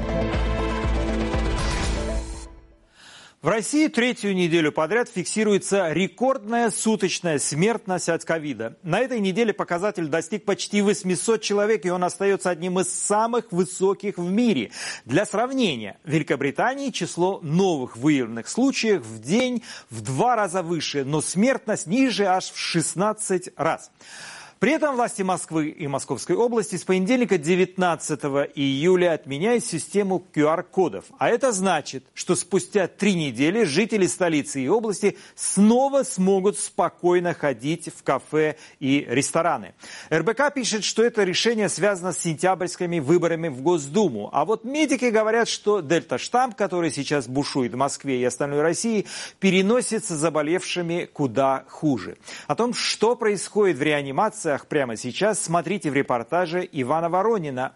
В России третью неделю подряд фиксируется рекордная суточная смертность от ковида. На этой неделе показатель достиг почти восьмисот человек, и он остается одним из самых высоких в мире. Для сравнения, в Великобритании число новых выявленных случаев в день в два раза выше, но смертность ниже аж в шестнадцать раз. При этом власти Москвы и Московской области с понедельника девятнадцатого июля отменяют систему ку ар кодов. А это значит, что спустя три недели жители столицы и области снова смогут спокойно ходить в кафе и рестораны. эр бэ ка пишет, что это решение связано с сентябрьскими выборами в Госдуму. А вот медики говорят, что дельта-штамм, который сейчас бушует в Москве и остальной России, переносится заболевшими куда хуже. О том, что происходит в реанимации, прямо сейчас смотрите в репортаже Ивана Воронина.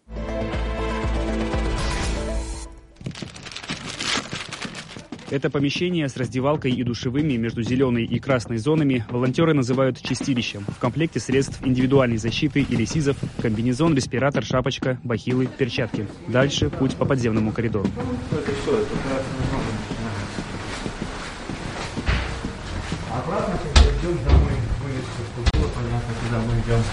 Это помещение с раздевалкой и душевыми между зеленой и красной зонами волонтеры называют чистилищем. В комплекте средств индивидуальной защиты или СИЗов, комбинезон, респиратор, шапочка, бахилы, перчатки. Дальше путь по подземному коридору. Обратно идем домой, вылез, понятно, куда мы идем.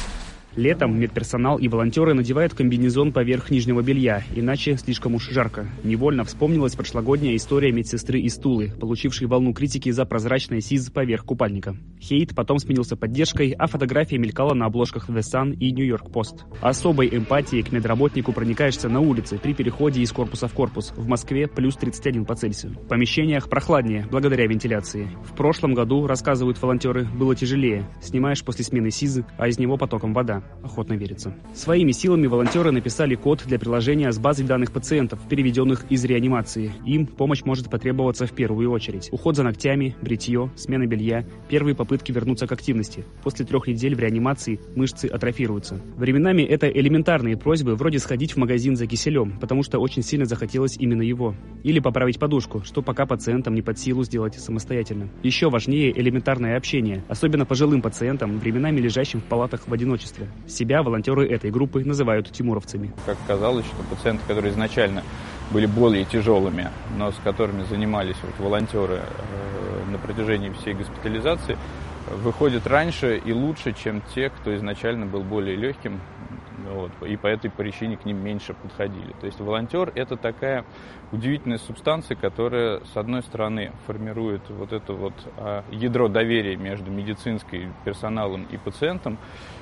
Летом медперсонал и волонтеры надевают комбинезон поверх нижнего белья, иначе слишком уж жарко. Невольно вспомнилась прошлогодняя история медсестры из Тулы, получившей волну критики за прозрачный СИЗ поверх купальника. Хейт потом сменился поддержкой, а фотография мелькала на обложках The Sun и New York Post. Особой эмпатией к медработнику проникаешься на улице при переходе из корпуса в корпус. В Москве плюс тридцать один по Цельсию. В помещениях прохладнее, благодаря вентиляции. В прошлом году, рассказывают волонтеры, было тяжелее. Снимаешь после смены СИЗа, а из него потоком вода. Охотно верится. Своими силами волонтеры написали код для приложения с базой данных пациентов, переведенных из реанимации. Им помощь может потребоваться в первую очередь. Уход за ногтями, бритье, смена белья, первые попытки вернуться к активности. После трех недель в реанимации мышцы атрофируются. Временами это элементарные просьбы, вроде сходить в магазин за киселем, потому что очень сильно захотелось именно его. Или поправить подушку, что пока пациентам не под силу сделать самостоятельно. Еще важнее элементарное общение, особенно пожилым пациентам, временами лежащим в палатах в одиночестве. Себя волонтеры этой группы называют тимуровцами. Как казалось, что пациенты, которые изначально были более тяжелыми, но с которыми занимались вот волонтеры э, на протяжении всей госпитализации, выходят раньше и лучше, чем те, кто изначально был более легким, вот, и по этой причине к ним меньше подходили. То есть волонтер – это такая удивительная субстанция, которая, с одной стороны, формирует вот это вот а, ядро доверия между медицинским персоналом и пациентом,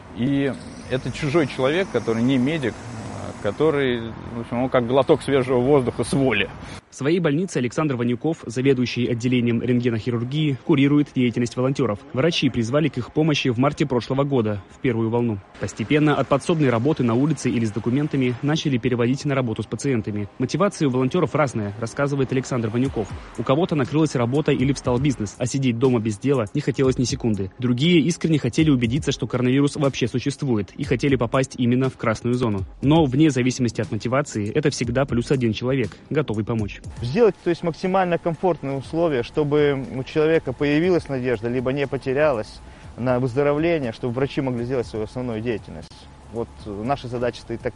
и это чужой человек, который не медик, который, в общем, он как глоток свежего воздуха с воли. В своей больнице Александр Ванюков, заведующий отделением рентгенохирургии, курирует деятельность волонтеров. Врачи призвали к их помощи в марте прошлого года, в первую волну. Постепенно от подсобной работы на улице или с документами начали переводить на работу с пациентами. Мотивация у волонтеров разная, рассказывает Александр Ванюков. У кого-то накрылась работа или встал бизнес, а сидеть дома без дела не хотелось ни секунды. Другие искренне хотели убедиться, что коронавирус вообще существует, и хотели попасть именно в красную зону. Но вне зависимости от мотивации, это всегда плюс один человек, готовый помочь. Сделать, то есть, максимально комфортные условия, чтобы у человека появилась надежда, либо не потерялась на выздоровление, чтобы врачи могли сделать свою основную деятельность. Вот наша задача стоит такая.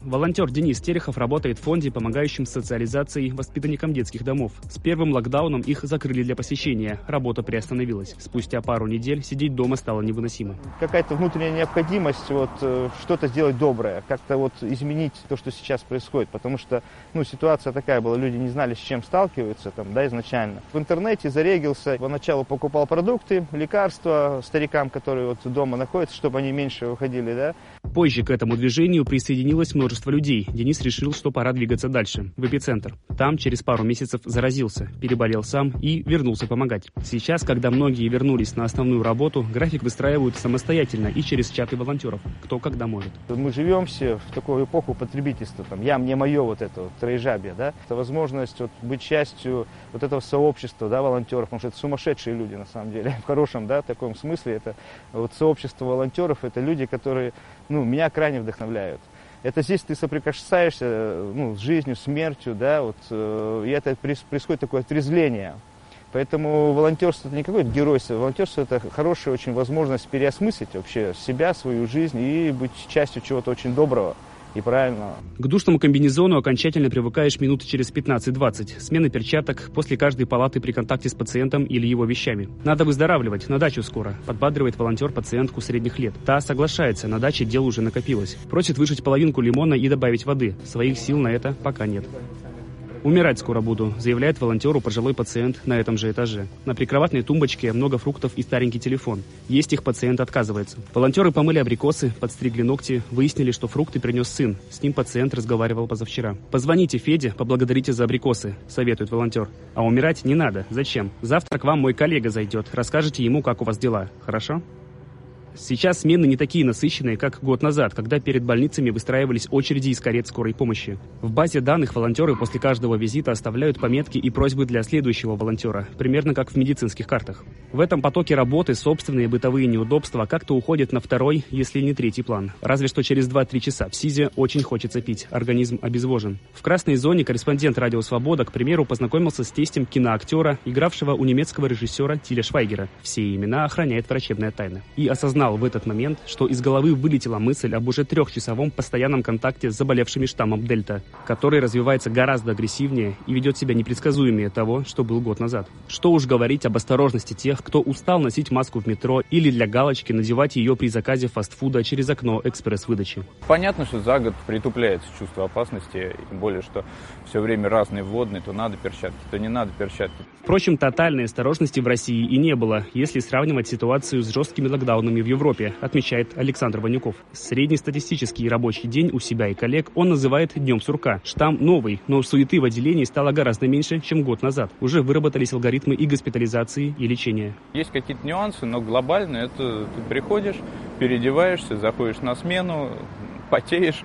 Волонтер Денис Терехов работает в фонде, помогающем социализации воспитанникам детских домов. С первым локдауном их закрыли для посещения. Работа приостановилась. Спустя пару недель сидеть дома стало невыносимо. Какая-то внутренняя необходимость вот, что-то сделать доброе, как-то вот изменить то, что сейчас происходит. Потому что ну, ситуация такая была, люди не знали, с чем сталкиваются там, да, изначально. В интернете зарегился, поначалу покупал продукты, лекарства старикам, которые вот дома находятся, чтобы они меньше выходили. Да. Позже к этому движению присоединилось множество людей. Денис решил, что пора двигаться дальше, в эпицентр. Там через пару месяцев заразился, переболел сам и вернулся помогать. Сейчас, когда многие вернулись на основную работу, график выстраивают самостоятельно и через чаты волонтеров, кто когда может. Мы живем все в такую эпоху потребительства, там, я, мне, мое, вот это вот, троежабие, да, это возможность вот, быть частью вот этого сообщества, да, волонтеров, потому что это сумасшедшие люди, на самом деле, в хорошем, да, таком смысле, это вот сообщество волонтеров, это люди, которые, ну, меня крайне вдохновляют. Это здесь ты соприкасаешься ну, с жизнью, смертью, да, вот, э, и это происходит такое отрезвление. Поэтому волонтерство это не какое-то геройство, волонтерство это хорошая очень возможность переосмыслить вообще себя, свою жизнь и быть частью чего-то очень доброго и правильного. К душному комбинезону окончательно привыкаешь минуты через пятнадцать-двадцать. Смена перчаток после каждой палаты при контакте с пациентом или его вещами. Надо выздоравливать, на дачу скоро, подбадривает волонтер пациентку средних лет. Та соглашается, на даче дел уже накопилось. Просит выжать половинку лимона и добавить воды. Своих сил на это пока нет. «Умирать скоро буду», заявляет волонтеру пожилой пациент на этом же этаже. На прикроватной тумбочке много фруктов и старенький телефон. Есть их пациент отказывается. Волонтеры помыли абрикосы, подстригли ногти, выяснили, что фрукты принес сын. С ним пациент разговаривал позавчера. «Позвоните Феде, поблагодарите за абрикосы», советует волонтер. «А умирать не надо. Зачем? Завтра к вам мой коллега зайдет. Расскажете ему, как у вас дела. Хорошо?» Сейчас смены не такие насыщенные, как год назад, когда перед больницами выстраивались очереди из карет скорой помощи. В базе данных волонтеры после каждого визита оставляют пометки и просьбы для следующего волонтера, примерно как в медицинских картах. В этом потоке работы собственные бытовые неудобства как-то уходят на второй, если не третий план. Разве что через два-три часа в СИЗе очень хочется пить, организм обезвожен. В красной зоне корреспондент «Радио Свобода», к примеру, познакомился с тестем киноактера, игравшего у немецкого режиссера Тиля Швайгера. Все имена охраняет врачебная тайна. И осознал в этот момент, что из головы вылетела мысль об уже трехчасовом постоянном контакте с заболевшими штаммом Дельта, который развивается гораздо агрессивнее и ведет себя непредсказуемее того, что был год назад. Что уж говорить об осторожности тех, кто устал носить маску в метро или для галочки надевать ее при заказе фастфуда через окно экспресс-выдачи. Понятно, что за год притупляется чувство опасности, тем более, что все время разные вводные, то надо перчатки, то не надо перчатки. Впрочем, тотальной осторожности в России и не было, если сравнивать ситуацию с жесткими локдаунами в Европе, отмечает Александр Ванюков. Среднестатистический рабочий день у себя и коллег он называет днем сурка. Штамм новый, но суеты в отделении стало гораздо меньше, чем год назад. Уже выработались алгоритмы и госпитализации, и лечения. Есть какие-то нюансы, но глобально это ты приходишь, переодеваешься, заходишь на смену, потеешь,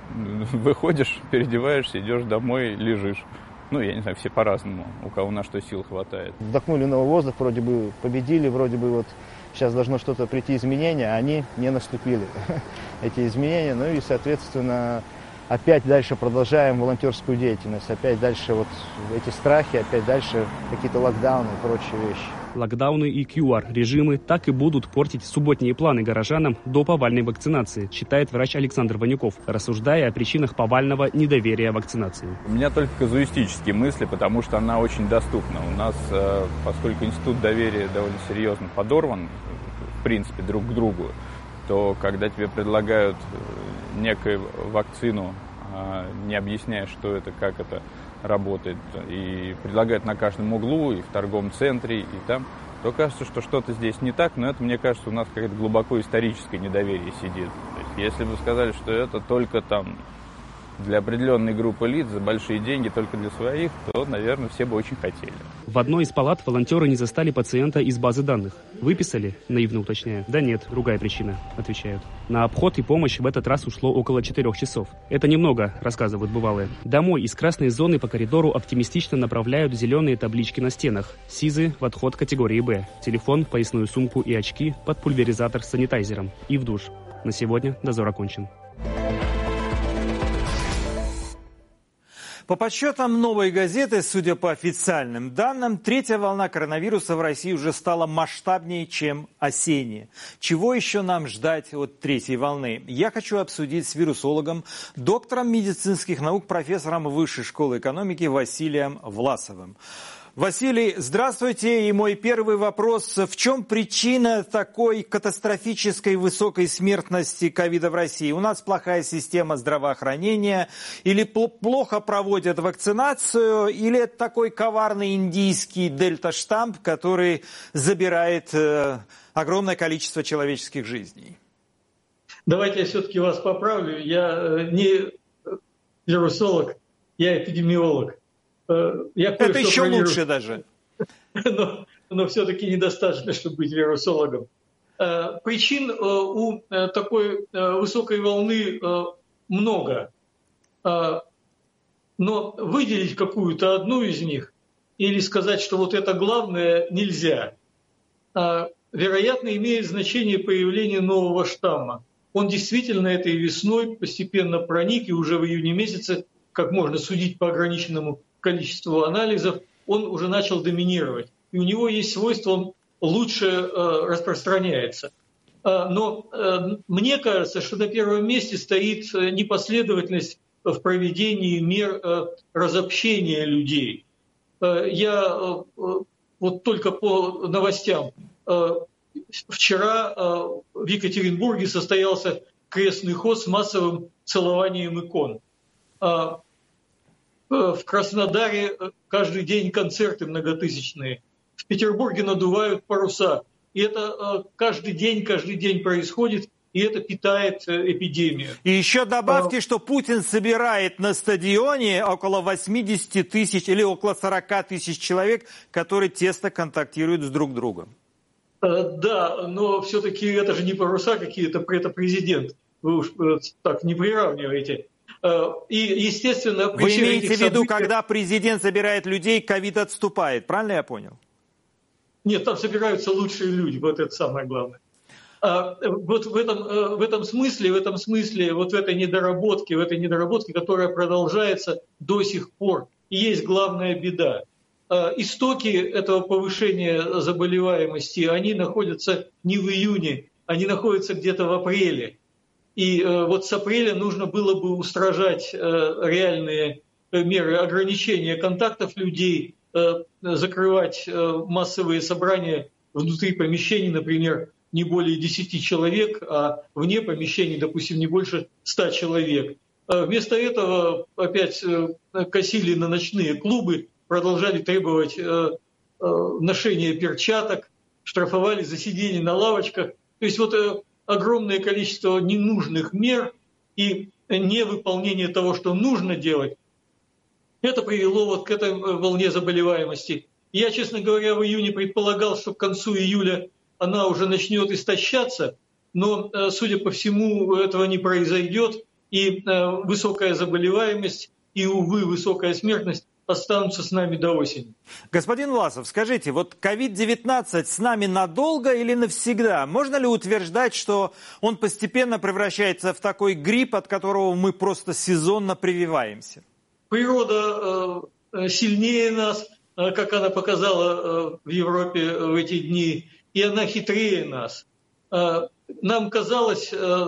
выходишь, переодеваешься, идешь домой, лежишь. Ну, я не знаю, все по-разному, у кого на что сил хватает. Вдохнули новый воздух, вроде бы победили, вроде бы вот сейчас должно что-то прийти изменения, а они не наступили, эти изменения. Ну и, соответственно, опять дальше продолжаем волонтерскую деятельность, опять дальше вот эти страхи, опять дальше какие-то локдауны и прочие вещи. Локдауны и ку ар-режимы так и будут портить субботние планы горожанам до повальной вакцинации, считает врач Александр Ванюков, рассуждая о причинах повального недоверия вакцинации. У меня только казуистические мысли, потому что она очень доступна. У нас, поскольку институт доверия довольно серьезно подорван, в принципе, друг к другу, то когда тебе предлагают некую вакцину, не объясняя, что это, как это работает, и предлагают на каждом углу, и в торговом центре, и там, то кажется, что что-то здесь не так, но это, мне кажется, у нас какое-то глубоко историческое недоверие сидит. То есть, если бы сказали, что это только там для определенной группы лиц за большие деньги, только для своих, то, наверное, все бы очень хотели. В одной из палат волонтеры не застали пациента из базы данных. Выписали? Наивно уточняю. Да нет, другая причина, отвечают. На обход и помощь в этот раз ушло около четырех часов. Это немного, рассказывают бывалые. Домой из красной зоны по коридору оптимистично направляют зеленые таблички на стенах. СИЗы в отход категории Б. Телефон, поясную сумку и очки под пульверизатор с санитайзером. И в душ. На сегодня дозор окончен. По подсчетам «Новой газеты», судя по официальным данным, третья волна коронавируса в России уже стала масштабнее, чем осенняя. Чего еще нам ждать от третьей волны? Я хочу обсудить с вирусологом, доктором медицинских наук, профессором Высшей школы экономики Василием Власовым. Василий, здравствуйте. И мой первый вопрос. В чем причина такой катастрофической высокой смертности ковида в России? У нас плохая система здравоохранения? Или плохо проводят вакцинацию? Или это такой коварный индийский дельта-штамм, который забирает э, огромное количество человеческих жизней? Давайте я все-таки вас поправлю. Я не вирусолог, я эпидемиолог. Я это еще лучше даже. Но, но все-таки недостаточно, чтобы быть вирусологом. Причин у такой высокой волны много. Но выделить какую-то одну из них или сказать, что вот это главное, нельзя. Вероятно, имеет значение появление нового штамма. Он действительно этой весной постепенно проник, и уже в июне месяце, как можно судить по ограниченному количеству анализов, он уже начал доминировать. И у него есть свойство, он лучше э, распространяется. Э, но э, мне кажется, что на первом месте стоит непоследовательность в проведении мер э, разобщения людей. Э, я э, вот только по новостям. Э, вчера э, в Екатеринбурге состоялся крестный ход с массовым целованием икон. Э, В Краснодаре каждый день концерты многотысячные. В Петербурге надувают паруса. И это каждый день, каждый день происходит, и это питает эпидемию. И еще добавьте, а... что Путин собирает на стадионе около восемьдесят тысяч или около сорок тысяч человек, которые тесно контактируют с друг другом. Да, но все-таки это же не паруса какие-то, это президент. Вы уж так не приравниваете. И, естественно, вы имеете в виду, событий... когда президент собирает людей, ковид отступает, правильно я понял? Нет, там собираются лучшие люди, вот это самое главное. А, вот в этом, в этом смысле, в этом смысле, вот в этой недоработке, в этой недоработке, которая продолжается до сих пор, и есть главная беда. А, истоки этого повышения заболеваемости, они находятся не в июне, они находятся где-то в апреле. И э, вот с апреля нужно было бы устражать э, реальные меры ограничения контактов людей, э, закрывать э, массовые собрания внутри помещений, например, не более десяти человек, а вне помещений, допустим, не больше ста человек. А вместо этого опять э, косили на ночные клубы, продолжали требовать э, э, ношения перчаток, штрафовали за сидение на лавочках. То есть вот... Э, огромное количество ненужных мер и невыполнение того, что нужно делать, это привело вот к этой волне заболеваемости. Я, честно говоря, в июне предполагал, что к концу июля она уже начнет истощаться, но, судя по всему, этого не произойдет, и высокая заболеваемость и, увы, высокая смертность останутся с нами до осени. Господин Власов, скажите, вот ковид девятнадцать с нами надолго или навсегда? Можно ли утверждать, что он постепенно превращается в такой грипп, от которого мы просто сезонно прививаемся? Природа э, сильнее нас, э, как она показала э, в Европе в эти дни, и она хитрее нас. Э, нам казалось, э,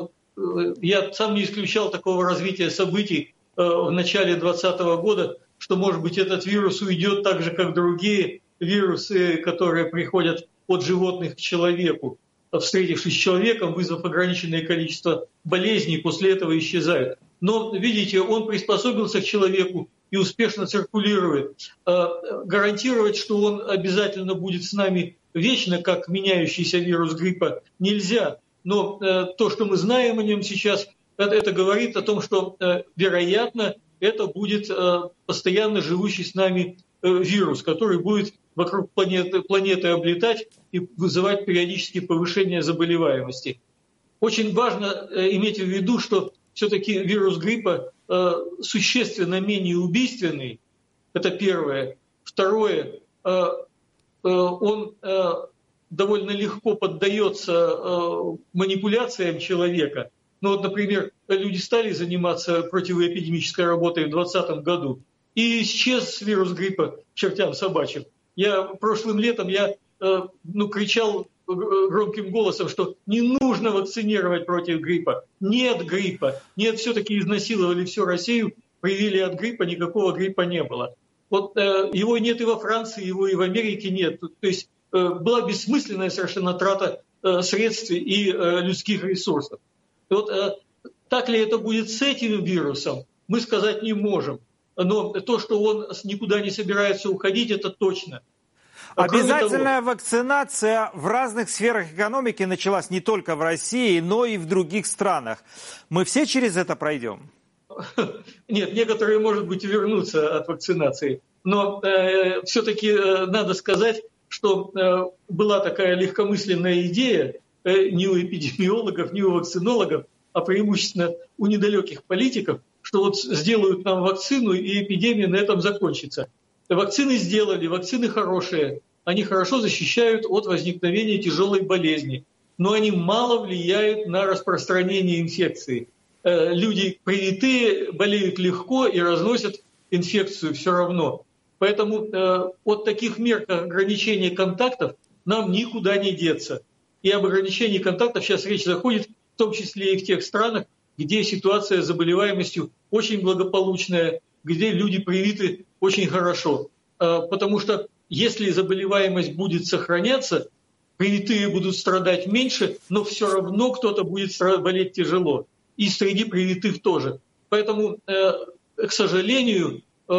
я сам не исключал такого развития событий э, в начале двадцатого года, что, может быть, этот вирус уйдет так же, как другие вирусы, которые приходят от животных к человеку. Встретившись с человеком, вызвав ограниченное количество болезней, после этого исчезают. Но, видите, он приспособился к человеку и успешно циркулирует. Гарантировать, что он обязательно будет с нами вечно, как меняющийся вирус гриппа, нельзя. Но то, что мы знаем о нем сейчас, это говорит о том, что, вероятно, это будет э, постоянно живущий с нами э, вирус, который будет вокруг планеты, планеты облетать и вызывать периодически повышение заболеваемости. Очень важно э, иметь в виду, что все-таки вирус гриппа э, существенно менее убийственный. Это первое. Второе, э, э, он э, довольно легко поддается э, манипуляциям человека. Ну вот, например, люди стали заниматься противоэпидемической работой в двадцатом году, и исчез вирус гриппа к чертям собачьим. Я прошлым летом я, э, ну, кричал громким голосом, что не нужно вакцинировать против гриппа. Нет гриппа. Нет, все-таки изнасиловали всю Россию, привили от гриппа, никакого гриппа не было. Вот э, его нет и во Франции, его и в Америке нет. То есть э, была бессмысленная совершенно трата э, средств и э, людских ресурсов. И вот э, так ли это будет с этим вирусом, мы сказать не можем. Но то, что он никуда не собирается уходить, это точно. Обязательная того, вакцинация в разных сферах экономики началась не только в России, но и в других странах. Мы все через это пройдем? Нет, некоторые, может быть, вернутся от вакцинации. Но э, все-таки э, надо сказать, что э, была такая легкомысленная идея э, не у эпидемиологов, не у вакцинологов, а преимущественно у недалеких политиков, что вот сделают нам вакцину, и эпидемия на этом закончится. Вакцины сделали, вакцины хорошие, они хорошо защищают от возникновения тяжелой болезни, но они мало влияют на распространение инфекции. Люди привитые болеют легко и разносят инфекцию все равно. Поэтому от таких мер, как ограничение контактов, нам никуда не деться. И об ограничении контактов сейчас речь заходит, в том числе и в тех странах, где ситуация с заболеваемостью очень благополучная, где люди привиты очень хорошо. Потому что если заболеваемость будет сохраняться, привитые будут страдать меньше, но все равно кто-то будет болеть тяжело. И среди привитых тоже. Поэтому, к сожалению,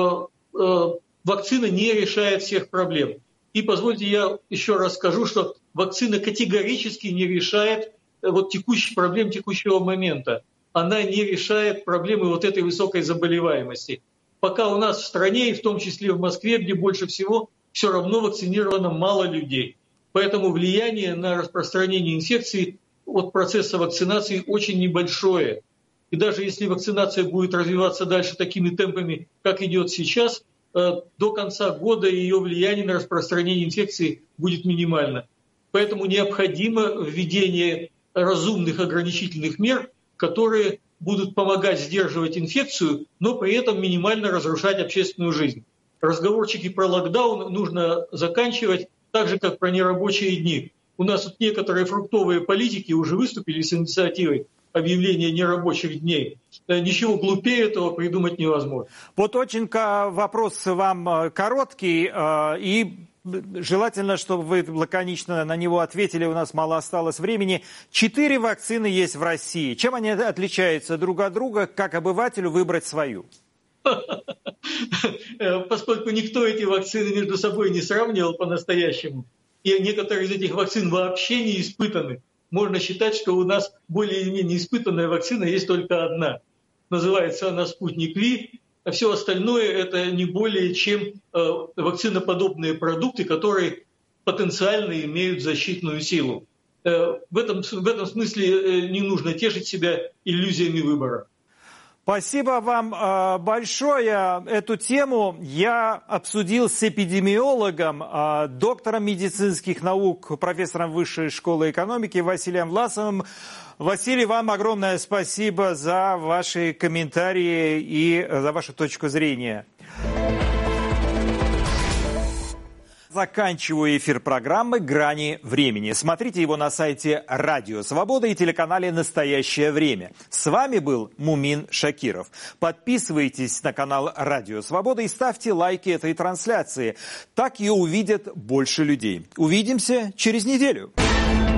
вакцина не решает всех проблем. И позвольте я еще раз скажу, что вакцина категорически не решает вот текущих проблем текущего момента. Она не решает проблемы вот этой высокой заболеваемости. Пока у нас в стране, и в том числе в Москве, где больше всего, все равно вакцинировано мало людей. Поэтому влияние на распространение инфекции от процесса вакцинации очень небольшое. И даже если вакцинация будет развиваться дальше такими темпами, как идет сейчас, до конца года ее влияние на распространение инфекции будет минимально. Поэтому необходимо введение разумных ограничительных мер, которые будут помогать сдерживать инфекцию, но при этом минимально разрушать общественную жизнь. Разговорчики про локдаун нужно заканчивать, так же, как про нерабочие дни. У нас тут некоторые фруктовые политики уже выступили с инициативой объявления нерабочих дней. Ничего глупее этого придумать невозможно. Вот очень вопрос вам короткий, и желательно, чтобы вы лаконично на него ответили, у нас мало осталось времени. Четыре вакцины есть в России. Чем они отличаются друг от друга? Как обывателю выбрать свою? Поскольку никто эти вакцины между собой не сравнивал по-настоящему, и некоторые из этих вакцин вообще не испытаны, можно считать, что у нас более или менее испытанная вакцина есть только одна. Называется она «Спутник Ви». А все остальное – это не более чем э, вакциноподобные продукты, которые потенциально имеют защитную силу. Э, в, этом, в этом смысле э, не нужно тешить себя иллюзиями выбора. Спасибо вам э, большое. Эту тему я обсудил с эпидемиологом, э, доктором медицинских наук, профессором Высшей школы экономики Василием Власовым. Василий, вам огромное спасибо за ваши комментарии и за вашу точку зрения. Заканчиваю эфир программы «Грани времени». Смотрите его на сайте Радио Свобода и телеканале «Настоящее время». С вами был Мумин Шакиров. Подписывайтесь на канал Радио Свобода и ставьте лайки этой трансляции. Так ее увидят больше людей. Увидимся через неделю.